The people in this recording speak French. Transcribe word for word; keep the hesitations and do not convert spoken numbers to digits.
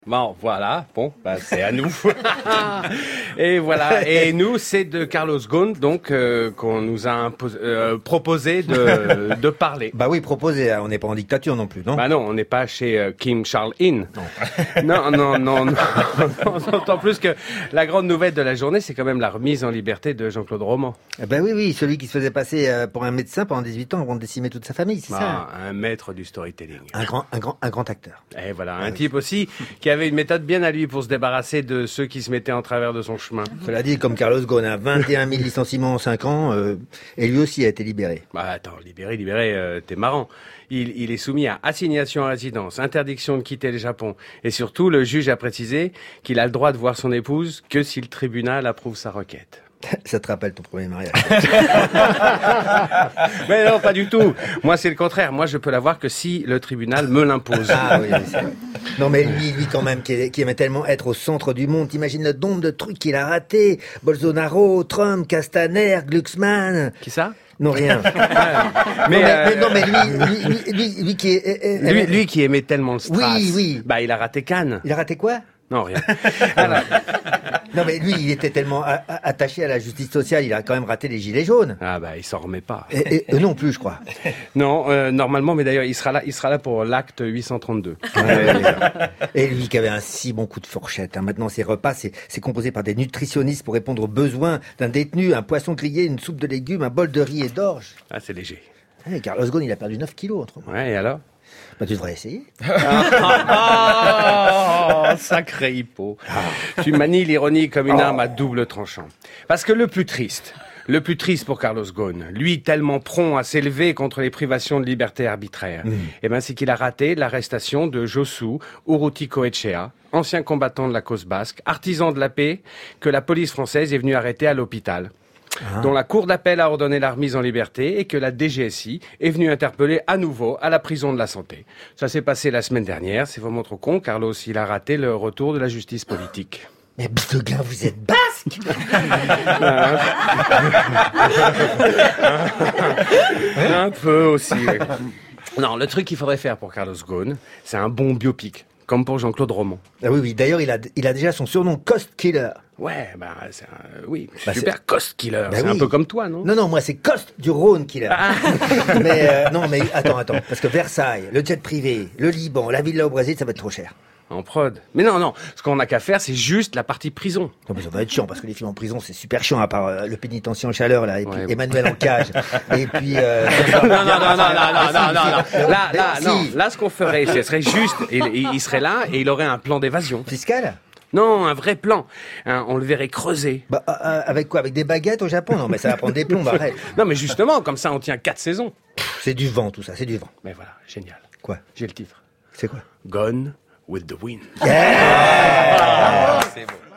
Bon, voilà, bon, bah, c'est à nous. Et voilà, et nous, c'est de Carlos Ghosn, donc, euh, qu'on nous a impos- euh, proposé de, de parler. Bah oui, proposé, on n'est pas en dictature non plus, non? Bah non, on n'est pas chez euh, Kim Charles-In. Non, non, non, non, non, d'autant plus que la grande nouvelle de la journée, c'est quand même la remise en liberté de Jean-Claude Roman. Eh ben oui, oui, celui qui se faisait passer euh, pour un médecin pendant dix-huit ans, on décimait toute sa famille, c'est Ah, ça? un maître du storytelling. Un grand, un grand, un grand acteur. Et voilà, Ah un oui. type aussi qui avait une méthode bien à lui pour se débarrasser de ceux qui se mettaient en travers de son chemin. Cela dit, comme Carlos Ghosn a vingt et un mille licenciements en cinq ans, euh, et lui aussi a été libéré. Bah attends, libéré, libéré, euh, t'es marrant. Il, il est soumis à assignation à résidence, interdiction de quitter le Japon. Et surtout, le juge a précisé qu'il a le droit de voir son épouse que si le tribunal approuve sa requête. Ça te rappelle ton premier mariage? Mais non, pas du tout. Moi, c'est le contraire. Moi, je peux la voir que si le tribunal me l'impose. Ah oui, oui, c'est vrai. Non mais lui, lui quand même, qui, est- qui aimait tellement être au centre du monde, t'imagines le nombre de trucs qu'il a ratés. Bolsonaro, Trump, Castaner, Glucksmann... Qui ça? Non, rien. Mais, non, mais, euh, mais non, mais lui, lui, lui, lui, lui qui est... euh, euh, lui, lui qui aimait tellement le strass. Oui, oui. Bah, il a raté Cannes. Il a raté quoi? Non, rien. Alors, Non mais lui, il était tellement a- a- attaché à la justice sociale, il a quand même raté les gilets jaunes. ah bah, il s'en remet pas. Et, et- eux non plus, je crois. Non, euh, normalement, mais d'ailleurs, il sera là, il sera là pour l'acte huit cent trente-deux. Et lui qui avait un si bon coup de fourchette. Hein. Maintenant, ses repas, c'est, c'est composé par des nutritionnistes pour répondre aux besoins d'un détenu, un poisson grillé, une soupe de légumes, un bol de riz et d'orge. Ah, c'est léger. Hey, Carlos Ghosn, il a perdu neuf kilos entre moi. Ouais, et alors? Bah, tu devrais essayer. Oh, sacré hippo. Tu manies l'ironie comme une arme à double tranchant. Parce que le plus triste, le plus triste pour Carlos Ghosn, lui tellement prompt à s'élever contre les privations de liberté arbitraires, eh ben, c'est qu'il a raté l'arrestation de Josu Urrutikoetxea, ancien combattant de la cause basque, artisan de la paix, que la police française est venue arrêter à l'hôpital. Dont la cour d'appel a ordonné la remise en liberté et que la D G S I est venue interpeller à nouveau à la prison de la Santé. Ça s'est passé la semaine dernière, c'est vraiment trop con, Carlos, il a raté le retour de la justice politique. Mais Bitoguin, vous êtes basque. Un peu aussi. oui. Non, le truc qu'il faudrait faire pour Carlos Ghosn, c'est un bon biopic, comme pour Jean-Claude Roman. Ah oui, oui. D'ailleurs, il a, il a déjà son surnom Cost Killer. Ouais, bah, c'est un, oui, Bah, super cost killer. Bah c'est oui. un peu comme toi, non? Non, non, moi c'est Cost du Rhône Killer. mais euh, non, mais attends, attends, parce que Versailles, le jet privé, le Liban, la villa au Brésil, ça va être trop cher. En prod. Mais non, non, ce qu'on n'a qu'à faire, c'est juste la partie prison. Non, mais ça va être chiant, parce que les films en prison, c'est super chiant, à part euh, le pénitencier en chaleur, là, et puis Ouais. Emmanuel en cage, et puis... Euh, Non, non, non, non, non, non, non, non, non. Là, Mais là, si. non. Là, ce qu'on ferait, ce serait juste, il, il serait là et il aurait un plan d'évasion. Fiscal. Non, un vrai plan. Hein, on le verrait creuser. Bah, euh, euh, avec quoi? Avec des baguettes au Japon? Non, mais ça va prendre des plombs, arrête. Non, mais justement, comme ça, on tient quatre saisons. Pff, c'est du vent, tout ça, c'est du vent. Mais voilà, génial. Quoi? J'ai le titre. C'est quoi? Gone with the wind. Yeah. C'est bon.